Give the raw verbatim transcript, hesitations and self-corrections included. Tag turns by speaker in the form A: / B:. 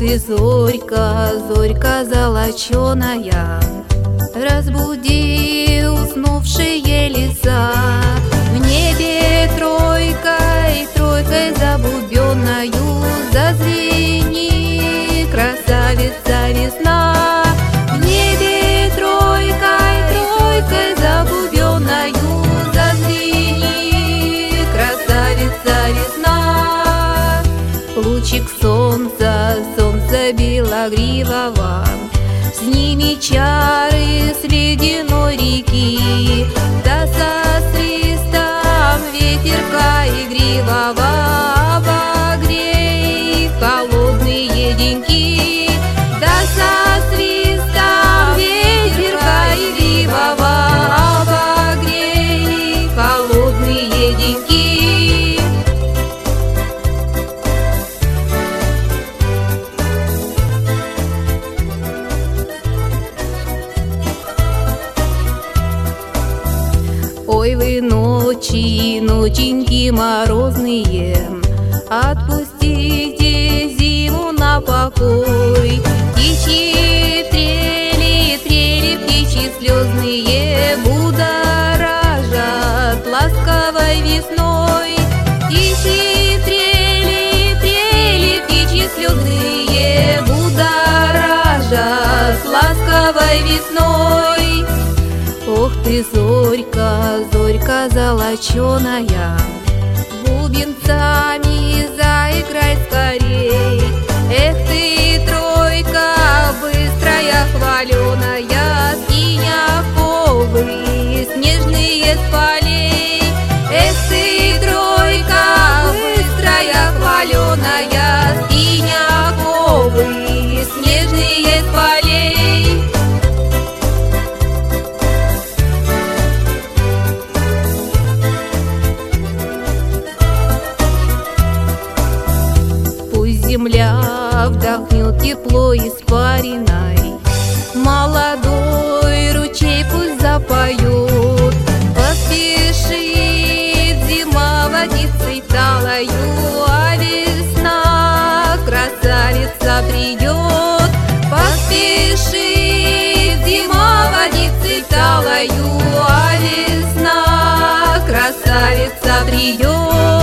A: ты, зорька, зорька золоченая, разбуди уснувшие леса. В небе тройкой, тройкой забубенною зазвени, красавица весна. В небе тройкой, тройкой забубенною зазвени, красавица весна. Лучик солнца, солнца белогривого, сними чары с ледяной реки, да со свистом ветерка игривого обогрей холодные деньки. Да со свистом ветерка игривого обогрей холодные деньки. Ой, вы ночи, ноченьки морозные, отпустите зиму на покой. Птичьи трели, трели, птичьи слезные будоражат ласковой весной. Птичьи трели, трели, птичьи слезные будоражат ласковой весной. Ох ты, зорька, зорька золоченая, бубенцами заиграй скорей. Эх ты, тройка, быстрая, хваленая, скинь оковы снежные с полей. Эх ты, тройка, быстрая, хваленая, скинь оковы снежные с полей. Земля вдохнет тепло испариной, молодой ручей пусть запоет. Поспешит зима водицей талою, а весна красавица придет. Поспешит зима водицей талою, а весна красавица придет.